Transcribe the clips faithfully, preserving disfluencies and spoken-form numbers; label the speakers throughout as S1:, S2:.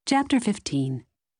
S1: Chapter fifteen.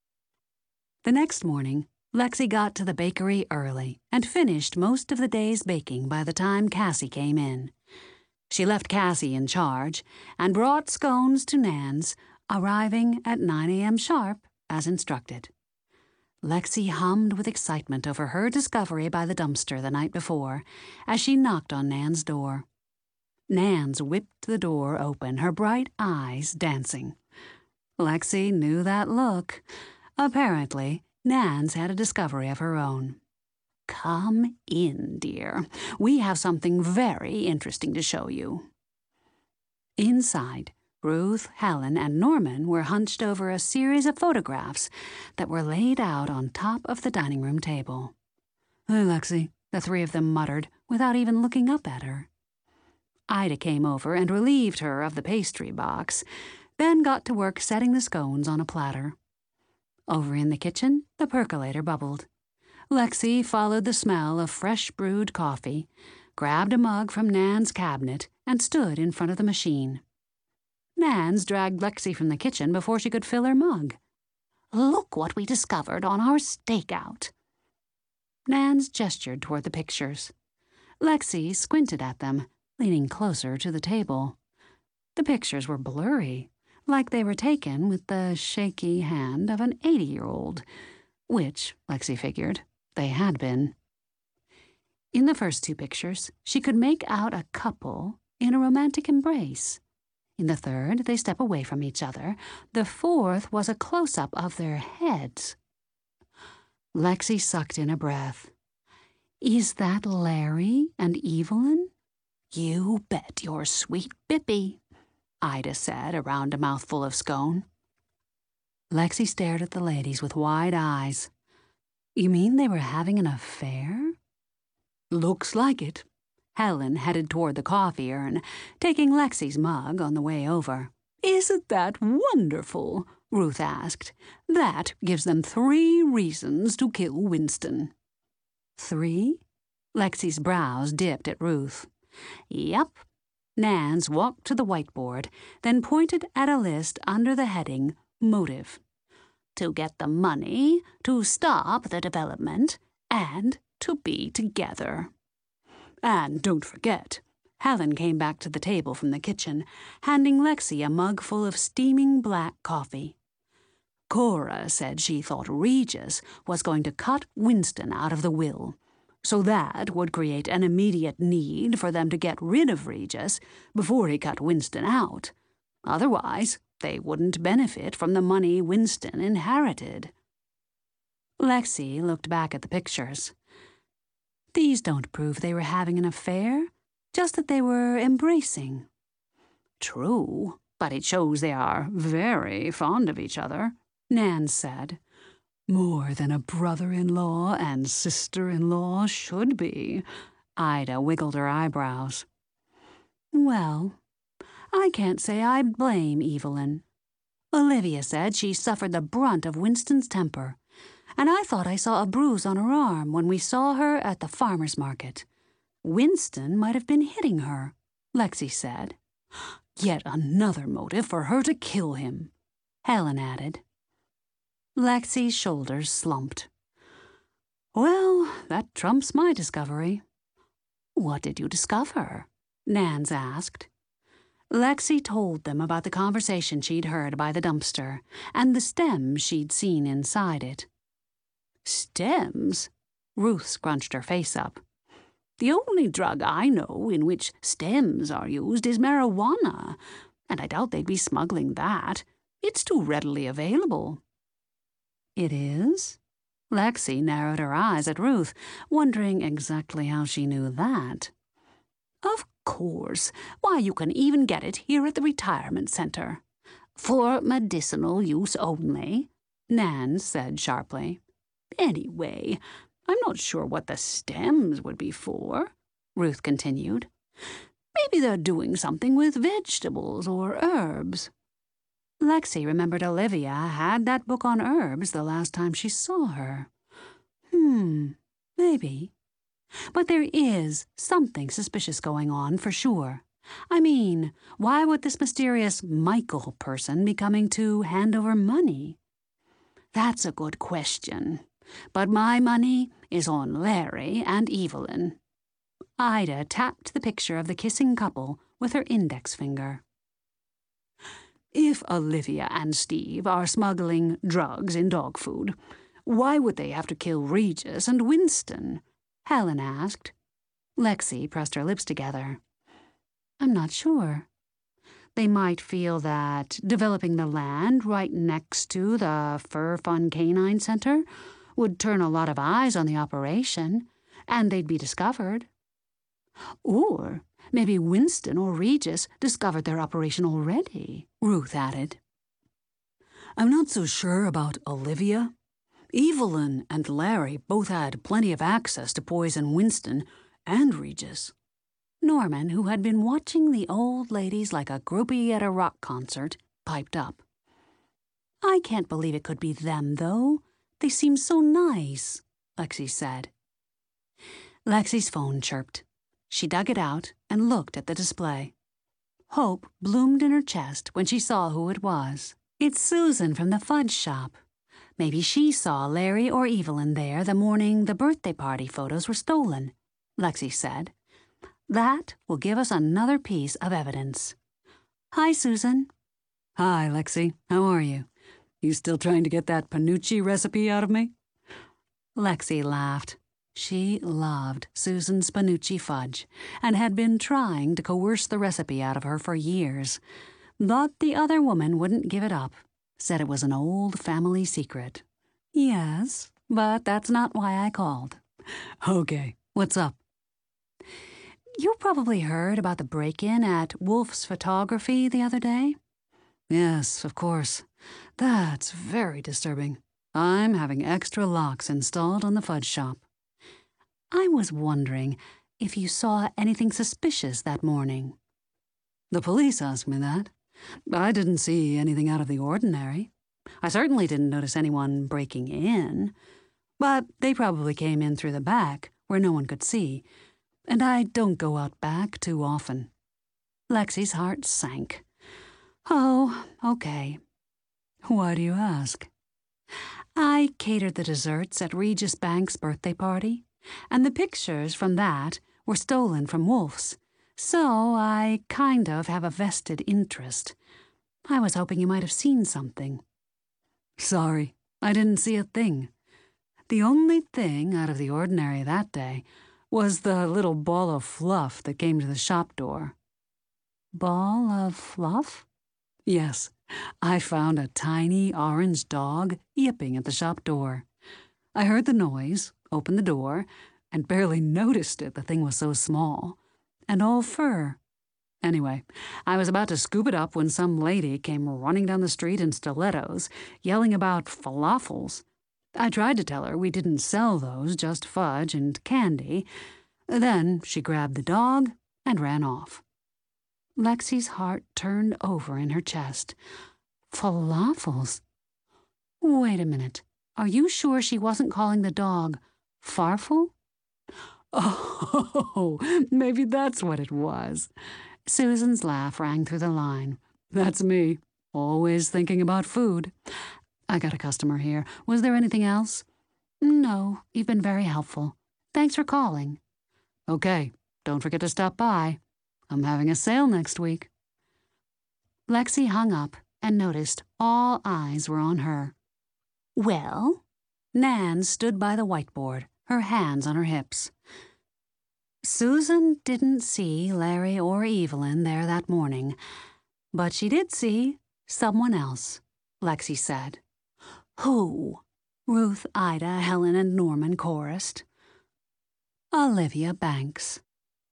S1: The next morning, Lexi got to the bakery early and finished most of the day's baking by the time Cassie came in. She left Cassie in charge and brought scones to Nan's, arriving at nine a m sharp, as instructed. Lexi hummed with excitement over her discovery by the dumpster the night before as she knocked on Nan's door. Nan's whipped the door open, her bright eyes dancing. Lexi knew that look. Apparently, Nan's had a discovery of her own. "Come in, dear. We have something very interesting to show you." Inside, Ruth, Helen, and Norman were hunched over a series of photographs that were laid out on top of the dining room table. "Hey, Lexi," the three of them muttered, without even looking up at her. Ida came over and relieved her of the pastry box, then got to work setting the scones on a platter. Over in the kitchen, the percolator bubbled. Lexi followed the smell of fresh brewed coffee, grabbed a mug from Nan's cabinet, and stood in front of the machine. Nan's dragged Lexi from the kitchen before she could fill her mug. "Look what we discovered on our stakeout." Nan's gestured toward the pictures. Lexi squinted at them, leaning closer to the table. The pictures were blurry, like they were taken with the shaky hand of an eighty-year-old, which, Lexi figured, they had been. In the first two pictures, she could make out a couple in a romantic embrace. In the third, they step away from each other. The fourth was a close-up of their heads. Lexi sucked in a breath. "Is that Larry and Evelyn?" "You bet your sweet Bippy," Ida said around a mouthful of scone. Lexi stared at the ladies with wide eyes. "You mean they were having an affair?" "Looks like it." Helen headed toward the coffee urn, taking Lexi's mug on the way over. "Isn't that wonderful?" Ruth asked. "That gives them three reasons to kill Winston." "Three?" Lexi's brows dipped at Ruth. "Yep." Nan's walked to the whiteboard, then pointed at a list under the heading Motive. "To get the money, to stop the development, and to be together." "And don't forget," Helen came back to the table from the kitchen, handing Lexi a mug full of steaming black coffee. "Cora said she thought Regis was going to cut Winston out of the will. So that would create an immediate need for them to get rid of Regis before he cut Winston out. Otherwise, they wouldn't benefit from the money Winston inherited." Lexi looked back at the pictures. "These don't prove they were having an affair, just that they were embracing." "True, but it shows they are very fond of each other," Nan said. "More than a brother-in-law and sister-in-law should be." Ida wiggled her eyebrows. "Well, I can't say I blame Evelyn. Olivia said she suffered the brunt of Winston's temper, and I thought I saw a bruise on her arm when we saw her at the farmer's market. Winston might have been hitting her," Lexi said. "Yet another motive for her to kill him," Helen added. Lexi's shoulders slumped. "Well, that trumps my discovery." "What did you discover?" Nan's asked. Lexi told them about the conversation she'd heard by the dumpster and the stems she'd seen inside it. "Stems?" Ruth scrunched her face up. "The only drug I know in which stems are used is marijuana, and I doubt they'd be smuggling that. It's too readily available." "It is?" Lexi narrowed her eyes at Ruth, wondering exactly how she knew that. "Of course. Why, you can even get it here at the retirement center. For medicinal use only," Nan said sharply. "Anyway, I'm not sure what the stems would be for," Ruth continued. "Maybe they're doing something with vegetables or herbs." Lexi remembered Olivia had that book on herbs the last time she saw her. Hmm, maybe. But there is something suspicious going on, for sure. I mean, why would this mysterious Michael person be coming to hand over money? That's a good question, but my money is on Larry and Evelyn. Ida tapped the picture of the kissing couple with her index finger. If Olivia and Steve are smuggling drugs in dog food, why would they have to kill Regis and Winston? Helen asked. Lexi pressed her lips together. I'm not sure. They might feel that developing the land right next to the Fur Fun Canine Center would turn a lot of eyes on the operation, and they'd be discovered. Or maybe Winston or Regis discovered their operation already, Ruth added. I'm not so sure about Olivia. Evelyn and Larry both had plenty of access to poison Winston and Regis. Norman, who had been watching the old ladies like a groupie at a rock concert, piped up. I can't believe it could be them, though. They seem so nice, Lexi said. Lexi's phone chirped. She dug it out and looked at the display. Hope bloomed in her chest when she saw who it was. It's Susan from the fudge shop. Maybe she saw Larry or Evelyn there the morning the birthday party photos were stolen, Lexi said. That will give us another piece of evidence. Hi, Susan. Hi, Lexi. How are you? You still trying to get that panucci recipe out of me? Lexi laughed. She loved Susan's panucci fudge and had been trying to coerce the recipe out of her for years. Thought the other woman wouldn't give it up. Said it was an old family secret. Yes, but that's not why I called. Okay, what's up? You probably heard about the break-in at Wolf's Photography the other day? Yes, of course. That's very disturbing. I'm having extra locks installed on the fudge shop. I was wondering if you saw anything suspicious that morning. The police asked me that. I didn't see anything out of the ordinary. I certainly didn't notice anyone breaking in. But they probably came in through the back, where no one could see. And I don't go out back too often. Lexi's heart sank. Oh, okay. Why do you ask? I catered the desserts at Regis Banks' birthday party, and the pictures from that were stolen from Wolf's, so I kind of have a vested interest. I was hoping you might have seen something. Sorry, I didn't see a thing. The only thing out of the ordinary that day was the little ball of fluff that came to the shop door. Ball of fluff? Yes, I found a tiny orange dog yipping at the shop door. I heard the noise, opened the door, and barely noticed it, the thing was so small, and all fur. Anyway, I was about to scoop it up when some lady came running down the street in stilettos, yelling about falafels. I tried to tell her we didn't sell those, just fudge and candy. Then she grabbed the dog and ran off. Lexi's heart turned over in her chest. Falafels? Wait a minute. Are you sure she wasn't calling the dog Farfel? Oh, maybe that's what it was. Susan's laugh rang through the line. That's me, always thinking about food. I got a customer here. Was there anything else? No, you've been very helpful. Thanks for calling. Okay, don't forget to stop by. I'm having a sale next week. Lexi hung up and noticed all eyes were on her. Well? Nan stood by the whiteboard, her hands on her hips. Susan didn't see Larry or Evelyn there that morning, but she did see someone else, Lexi said. Who? Ruth, Ida, Helen, and Norman chorused. Olivia Banks.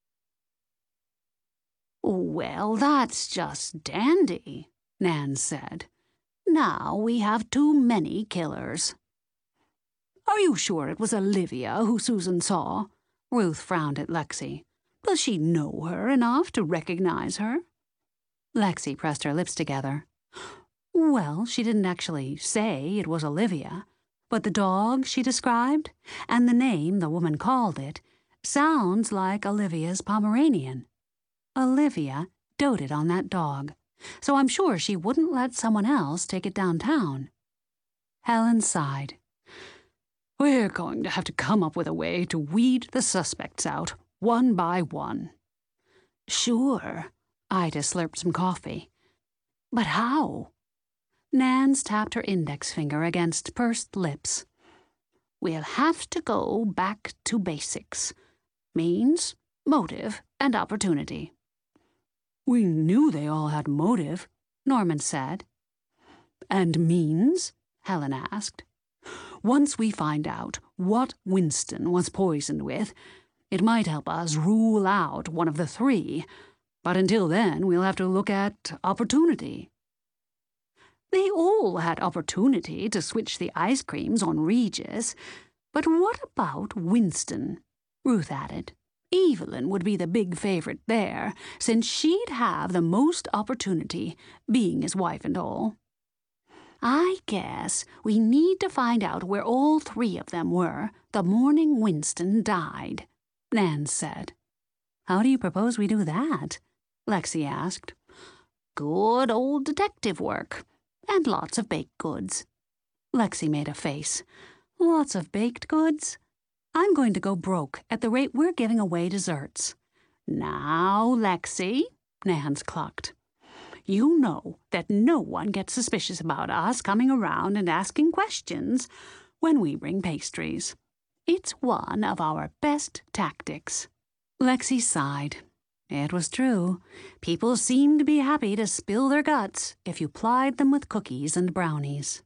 S1: Well, that's just dandy, Nan said. Now we have too many killers. Are you sure it was Olivia who Susan saw? Ruth frowned at Lexi. Does she know her enough to recognize her? Lexi pressed her lips together. Well, she didn't actually say it was Olivia, but the dog she described, and the name the woman called it, sounds like Olivia's Pomeranian. Olivia doted on that dog, so I'm sure she wouldn't let someone else take it downtown. Helen sighed. We're going to have to come up with a way to weed the suspects out, one by one. Sure. Ida slurped some coffee. But how? Nance tapped her index finger against pursed lips. We'll have to go back to basics. Means, motive, and opportunity. We knew they all had motive, Norman said. And means? Helen asked. Once we find out what Winston was poisoned with, it might help us rule out one of the three, but until then we'll have to look at opportunity. They all had opportunity to switch the ice creams on Regis, but what about Winston? Ruth added. Evelyn would be the big favorite there, since she'd have the most opportunity, being his wife and all. I guess we need to find out where all three of them were the morning Winston died, Nan said. How do you propose we do that? Lexi asked. Good old detective work, and lots of baked goods. Lexi made a face. Lots of baked goods? I'm going to go broke at the rate we're giving away desserts. Now, Lexi, Nance clucked. You know that no one gets suspicious about us coming around and asking questions when we bring pastries. It's one of our best tactics. Lexi sighed. It was true. People seemed to be happy to spill their guts if you plied them with cookies and brownies.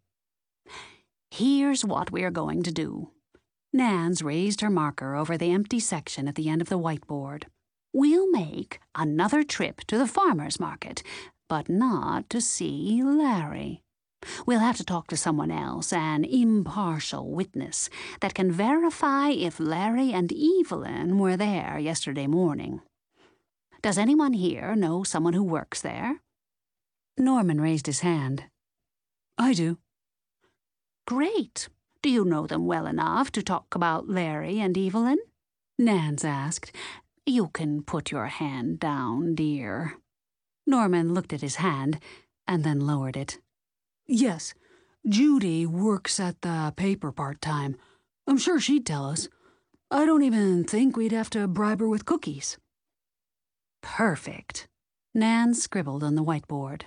S1: Here's what we're going to do. Nance raised her marker over the empty section at the end of the whiteboard. We'll make another trip to the farmer's market, but not to see Larry. We'll have to talk to someone else, an impartial witness, that can verify if Larry and Evelyn were there yesterday morning. Does anyone here know someone who works there? Norman raised his hand. I do. Great. Do you know them well enough to talk about Larry and Evelyn? Nance asked. You can put your hand down, dear. Norman looked at his hand and then lowered it. Yes, Judy works at the paper part-time. I'm sure she'd tell us. I don't even think we'd have to bribe her with cookies. Perfect. Nan scribbled on the whiteboard.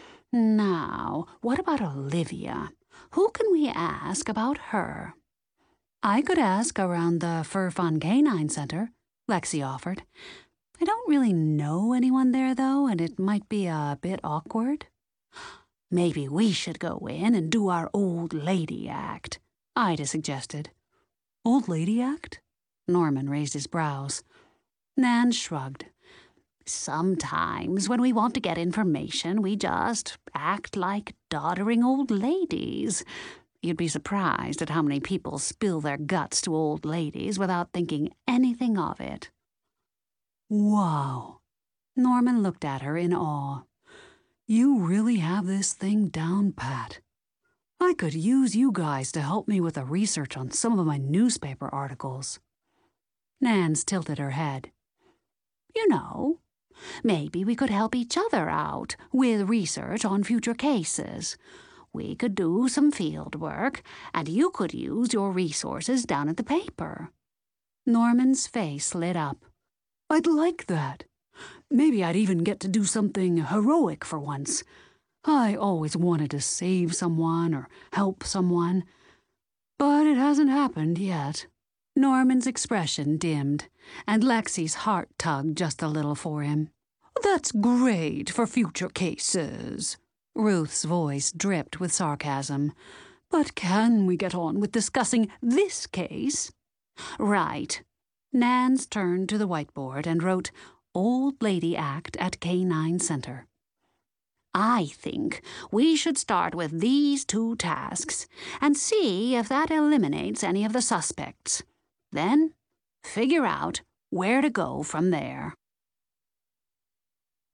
S1: Now, what about Olivia? Who can we ask about her? I could ask around the Fur Fun Canine Center, Lexi offered. I don't really know anyone there, though, and it might be a bit awkward. Maybe we should go in and do our old lady act, Ida suggested. Old lady act? Norman raised his brows. Nan shrugged. Sometimes when we want to get information, we just act like doddering old ladies. You'd be surprised at how many people spill their guts to old ladies without thinking anything of it. Wow. Norman looked at her in awe. You really have this thing down pat. I could use you guys to help me with the research on some of my newspaper articles. Nance tilted her head. You know, maybe we could help each other out with research on future cases. We could do some field work, and you could use your resources down at the paper. Norman's face lit up. I'd like that. Maybe I'd even get to do something heroic for once. I always wanted to save someone or help someone, but it hasn't happened yet. Norman's expression dimmed, and Lexi's heart tugged just a little for him. That's great for future cases. Ruth's voice dripped with sarcasm. But can we get on with discussing this case? Right. Nance turned to the whiteboard and wrote, Old Lady Act at Canine Center. I think we should start with these two tasks and see if that eliminates any of the suspects. Then figure out where to go from there.